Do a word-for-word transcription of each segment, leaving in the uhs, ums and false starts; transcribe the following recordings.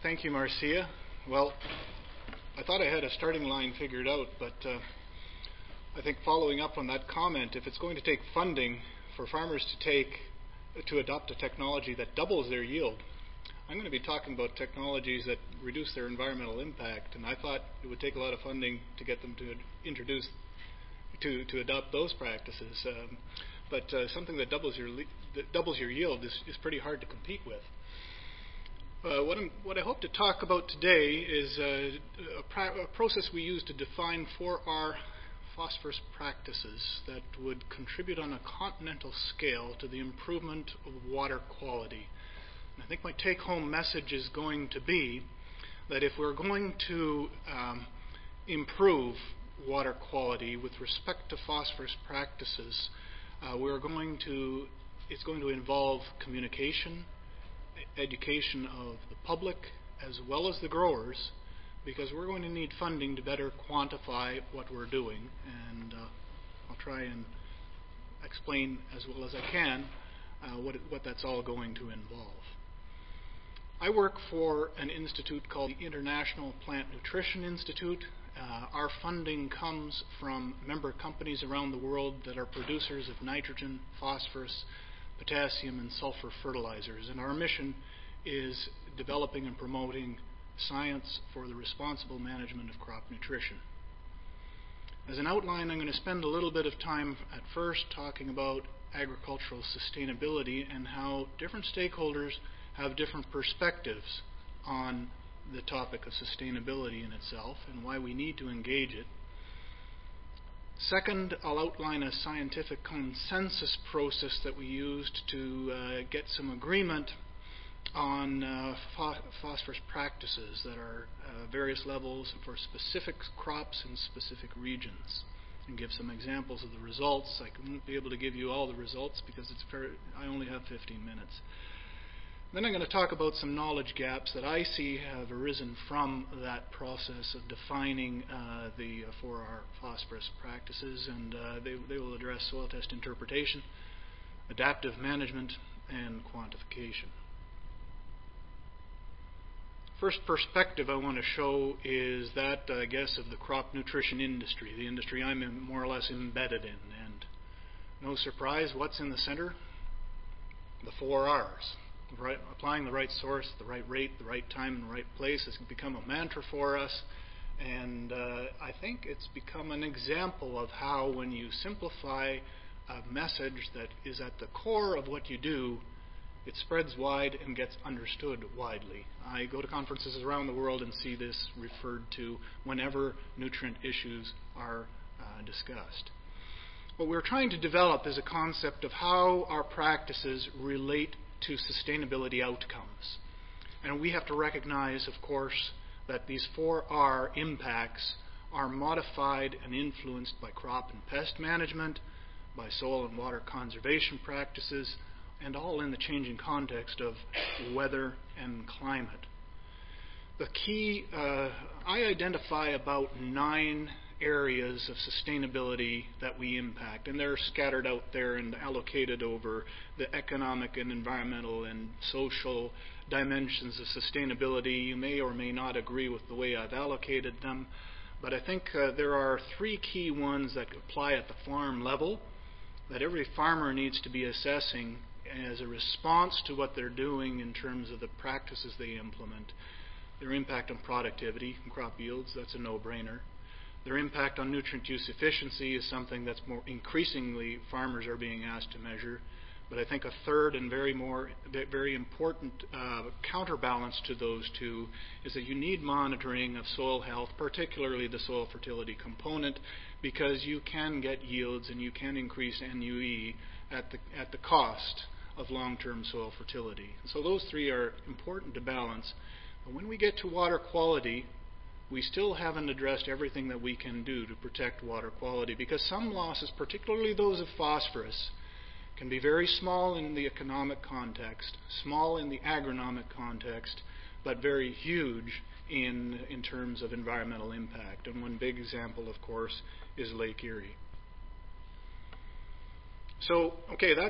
thank you, Marcia. Well, I thought I had a starting line figured out, but uh, I think following up on that comment, if it's going to take funding for farmers to take to adopt a technology that doubles their yield, I'm going to be talking about technologies that reduce their environmental impact, and I thought it would take a lot of funding to get them to introduce to to adopt those practices. Um, but uh, something that doubles your le- that doubles your yield is, is pretty hard to compete with. Uh, what, I'm, what I hope to talk about today is uh, a, pra- a process we use to define four R phosphorus practices that would contribute on a continental scale to the improvement of water quality. And I think my take-home message is going to be that if we're going to um, improve water quality with respect to phosphorus practices, uh, we're going to it's going to involve communication, education of the public as well as the growers, because we're going to need funding to better quantify what we're doing, and uh, I'll try and explain as well as I can uh, what, it, what that's all going to involve. I work for an institute called the International Plant Nutrition Institute. Uh, our funding comes from member companies around the world that are producers of nitrogen, phosphorus, potassium, and sulfur fertilizers, and our mission is developing and promoting science for the responsible management of crop nutrition. As an outline, I'm going to spend a little bit of time at first talking about agricultural sustainability and how different stakeholders have different perspectives on the topic of sustainability in itself and why we need to engage it. Second, I'll outline a scientific consensus process that we used to uh, get some agreement on uh, ph- phosphorus practices that are uh, various levels for specific crops in specific regions, and give some examples of the results. I won't be able to give you all the results because it's very, I only have fifteen minutes. Then I'm going to talk about some knowledge gaps that I see have arisen from that process of defining uh, the uh, four R phosphorus practices, and uh, they, they will address soil test interpretation, adaptive management, and quantification. First perspective I want to show is that, uh, I guess, of the crop nutrition industry, the industry I'm in, more or less embedded in. And no surprise, what's in the center? The four R's. Right, applying the right source, the right rate, the right time, and the right place has become a mantra for us. And uh, I think it's become an example of how, when you simplify a message that is at the core of what you do, it spreads wide and gets understood widely. I go to conferences around the world and see this referred to whenever nutrient issues are uh, discussed. What we're trying to develop is a concept of how our practices relate to sustainability outcomes. And we have to recognize, of course, that these four R impacts are modified and influenced by crop and pest management, by soil and water conservation practices, and all in the changing context of weather and climate. The key, uh, I identify about nine areas of sustainability that we impact, and they're scattered out there and allocated over the economic and environmental and social dimensions of sustainability. You may or may not agree with the way I've allocated them, but I think uh, there are three key ones that apply at the farm level that every farmer needs to be assessing as a response to what they're doing in terms of the practices they implement. Their impact on productivity and crop yields, that's a no-brainer. Their impact on nutrient use efficiency is something that's more increasingly farmers are being asked to measure. But I think a third and very more very important uh, counterbalance to those two is that you need monitoring of soil health, particularly the soil fertility component, because you can get yields and you can increase N U E at the at the cost of long-term soil fertility. And so those three are important to balance. But when we get to water quality, we still haven't addressed everything that we can do to protect water quality, because some losses, particularly those of phosphorus, can be very small in the economic context, small in the agronomic context, but very huge in, in terms of environmental impact. And one big example, of course, is Lake Erie. So, okay, that's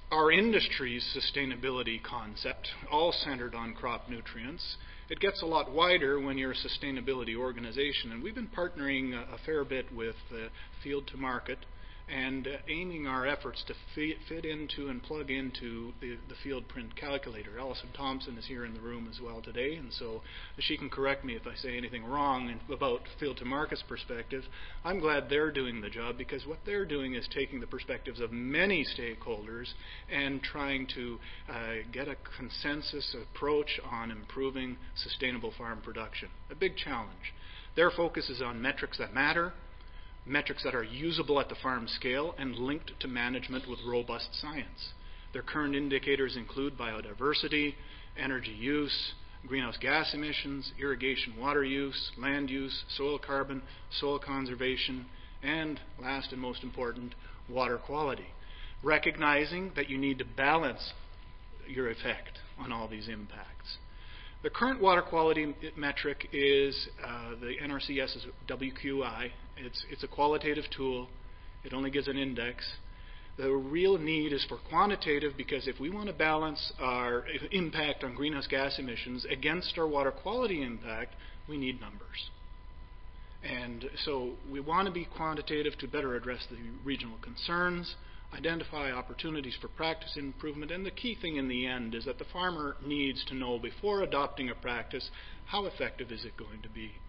our industry's sustainability concept, all centered on crop nutrients. It gets a lot wider when you're a sustainability organization, and we've been partnering a, a fair bit with uh, Field to Market and uh, aiming our efforts to fit, fit into and plug into the, the field print calculator. Alison Thompson is here in the room as well today, and so she can correct me if I say anything wrong in, about Field to Market's perspective. I'm glad they're doing the job, because what they're doing is taking the perspectives of many stakeholders and trying to uh, get a consensus approach on improving sustainable farm production. A big challenge. Their focus is on metrics that matter, metrics that are usable at the farm scale and linked to management with robust science. Their current indicators include biodiversity, energy use, greenhouse gas emissions, irrigation water use, land use, soil carbon, soil conservation, and last and most important, water quality. Recognizing that you need to balance your effect on all these impacts. The current water quality metric is uh, the N R C S's W Q I. It's, it's a qualitative tool. It only gives an index. The real need is for quantitative, because if we want to balance our impact on greenhouse gas emissions against our water quality impact, we need numbers. And so we want to be quantitative to better address the regional concerns, identify opportunities for practice improvement, and the key thing in the end is that the farmer needs to know before adopting a practice, how effective is it going to be.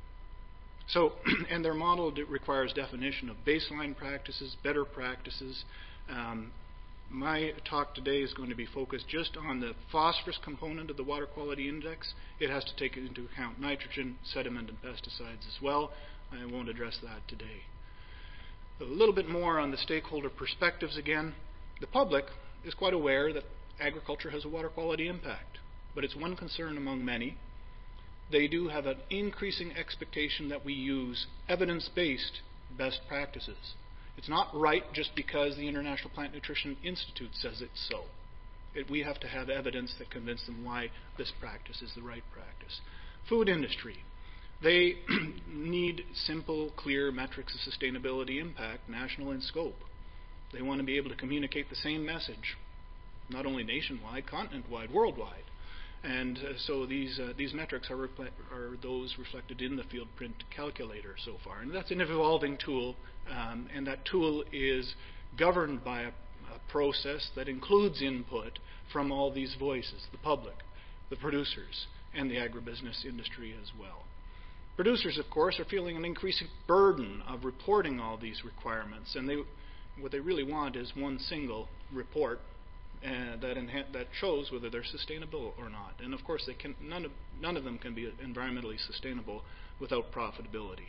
So, and their model requires definition of baseline practices, better practices. Um, my talk today is going to be focused just on the phosphorus component of the water quality index. It has to take into account nitrogen, sediment, and pesticides as well. I won't address that today. A little bit more on the stakeholder perspectives again. The public is quite aware that agriculture has a water quality impact, but it's one concern among many. They do have an increasing expectation that we use evidence-based best practices. It's not right just because the International Plant Nutrition Institute says it's so. It, we have to have evidence that convinces them why this practice is the right practice. Food industry. They need simple, clear metrics of sustainability impact, national in scope. They want to be able to communicate the same message, not only nationwide, continent-wide, worldwide. And uh, so these uh, these metrics are, repl- are those reflected in the field print calculator so far. And that's an evolving tool, um, and that tool is governed by a, a process that includes input from all these voices, the public, the producers, and the agribusiness industry as well. Producers, of course, are feeling an increasing burden of reporting all these requirements, and they, what they really want is one single report uh, that, enha- that shows whether they're sustainable or not. And of course, they can, none, of, none of them can be environmentally sustainable without profitability.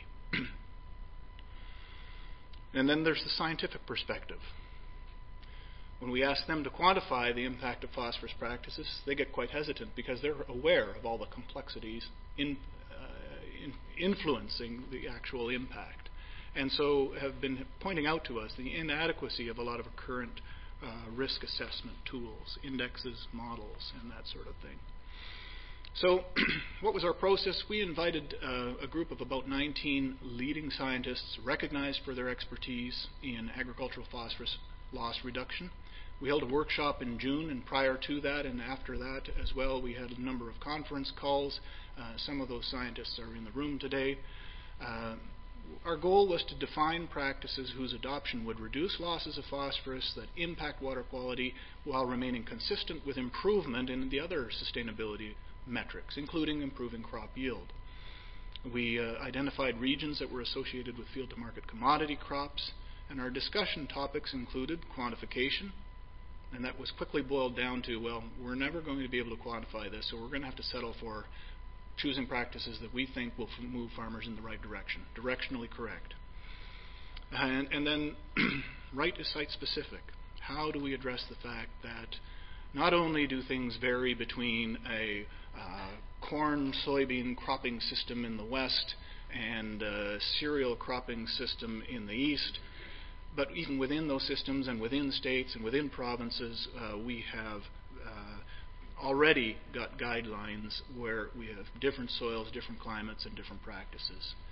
And then there's the scientific perspective. When we ask them to quantify the impact of phosphorus practices, they get quite hesitant because they're aware of all the complexities in influencing the actual impact, and so have been pointing out to us the inadequacy of a lot of our current uh, risk assessment tools, indexes, models, and that sort of thing. So what was our process? We invited uh, a group of about nineteen leading scientists recognized for their expertise in agricultural phosphorus loss reduction. We held a workshop in June, and prior to that and after that as well, we had a number of conference calls. Uh, some of those scientists are in the room today. Uh, our goal was to define practices whose adoption would reduce losses of phosphorus that impact water quality while remaining consistent with improvement in the other sustainability metrics, including improving crop yield. We uh, identified regions that were associated with field-to-market commodity crops, and our discussion topics included quantification, and that was quickly boiled down to, well, we're never going to be able to quantify this, so we're going to have to settle for choosing practices that we think will f- move farmers in the right direction, directionally correct. And, and then right is site-specific. How do we address the fact that not only do things vary between a uh, corn, soybean cropping system in the west and a cereal cropping system in the east, but even within those systems and within states and within provinces, uh, we have uh, already got guidelines where we have different soils, different climates, and different practices.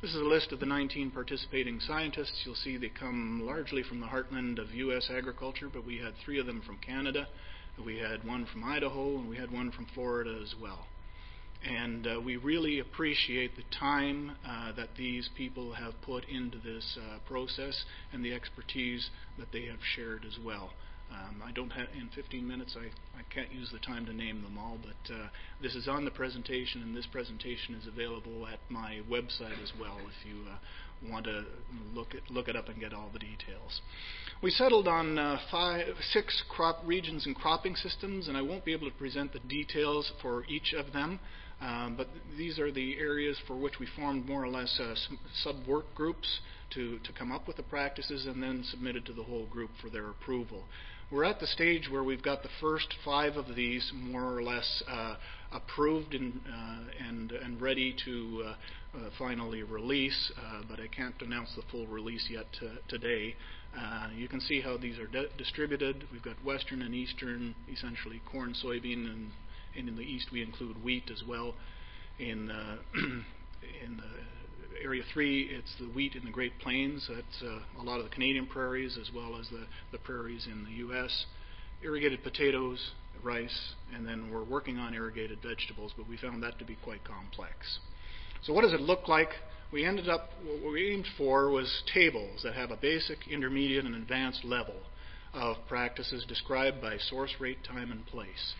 This is a list of the nineteen participating scientists. You'll see they come largely from the heartland of U S agriculture, but we had three of them from Canada, we had one from Idaho, and we had one from Florida as well. And uh, we really appreciate the time uh, that these people have put into this uh, process and the expertise that they have shared as well. Um, I don't have, in fifteen minutes, I, I can't use the time to name them all, but uh, this is on the presentation, and this presentation is available at my website as well if you uh, want to look it, look it up and get all the details. We settled on uh, five, six crop regions and cropping systems, and I won't be able to present the details for each of them. Um, but these are the areas for which we formed more or less uh, sub-work groups to, to come up with the practices and then submitted to the whole group for their approval. We're at the stage where we've got the first five of these more or less uh, approved and, uh, and, and ready to uh, uh, finally release, uh, but I can't announce the full release yet uh, today. Uh, you can see how these are de- distributed. We've got western and eastern, essentially corn, soybean, and And in the east, we include wheat as well. In, uh, in the area three, it's the wheat in the Great Plains. That's uh, a lot of the Canadian prairies as well as the, the prairies in the U S Irrigated potatoes, rice, and then we're working on irrigated vegetables, but we found that to be quite complex. So what does it look like? We ended up, what we aimed for was tables that have a basic, intermediate, and advanced level of practices described by source, rate, time, and place.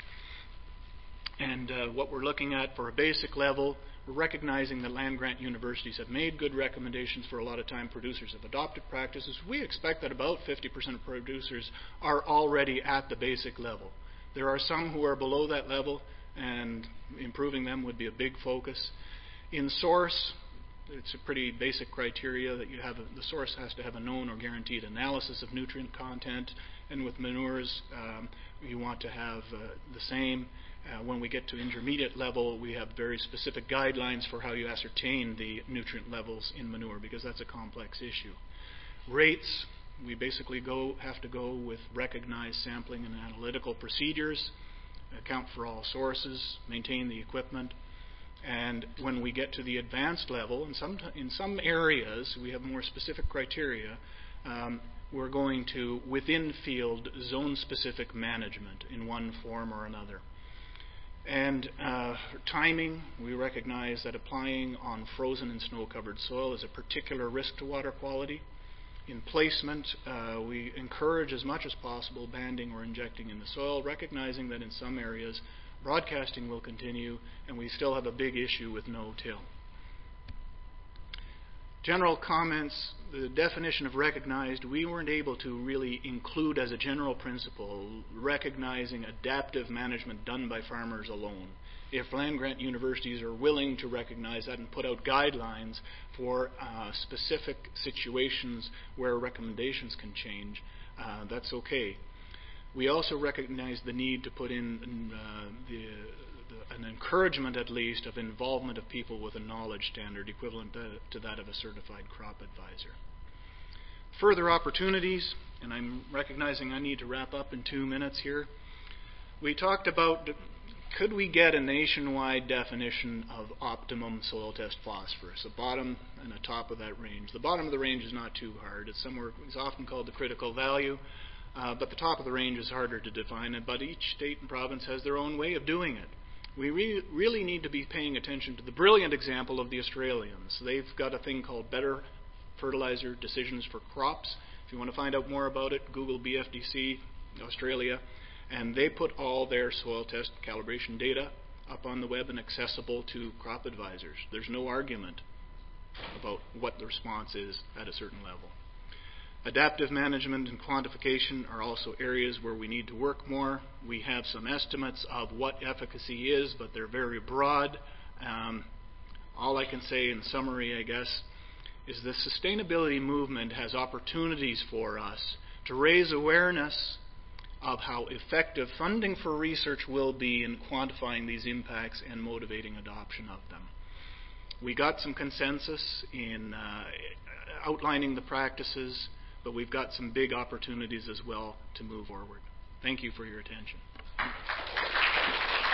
And uh, what we're looking at for a basic level, we're recognizing that land-grant universities have made good recommendations for a lot of time. Producers have adopted practices. We expect that about fifty percent of producers are already at the basic level. There are some who are below that level, and improving them would be a big focus. In source, it's a pretty basic criteria that you have. A, the source has to have a known or guaranteed analysis of nutrient content, and with manures, um, you want to have uh, the same. Uh, when we get to intermediate level, we have very specific guidelines for how you ascertain the nutrient levels in manure, because that's a complex issue. Rates, we basically go have to go with recognized sampling and analytical procedures, account for all sources, maintain the equipment. And when we get to the advanced level, in some, in some areas we have more specific criteria. Um, we're going to, within field, zone-specific management in one form or another. And uh, timing, we recognize that applying on frozen and snow-covered soil is a particular risk to water quality. In placement, uh, we encourage as much as possible banding or injecting in the soil, recognizing that in some areas broadcasting will continue and we still have a big issue with no-till. General comments, the definition of recognized, we weren't able to really include as a general principle recognizing adaptive management done by farmers alone. If land-grant universities are willing to recognize that and put out guidelines for uh, specific situations where recommendations can change, uh, that's okay. We also recognize the need to put in uh, the an encouragement, at least, of involvement of people with a knowledge standard equivalent to, to that of a certified crop advisor. Further opportunities, and I'm recognizing I need to wrap up in two minutes here. We talked about, could we get a nationwide definition of optimum soil test phosphorus, a bottom and a top of that range. The bottom of the range is not too hard. It's somewhere, it's often called the critical value, uh, but the top of the range is harder to define, but each state and province has their own way of doing it. We re- really need to be paying attention to the brilliant example of the Australians. They've got a thing called Better Fertilizer Decisions for Crops. If you want to find out more about it, Google B F D C Australia, and they put all their soil test calibration data up on the web and accessible to crop advisors. There's no argument about what the response is at a certain level. Adaptive management and quantification are also areas where we need to work more. We have some estimates of what efficacy is, but they're very broad. Um, all I can say in summary, I guess, is the sustainability movement has opportunities for us to raise awareness of how effective funding for research will be in quantifying these impacts and motivating adoption of them. We got some consensus in uh, outlining the practices, but we've got some big opportunities as well to move forward. Thank you for your attention.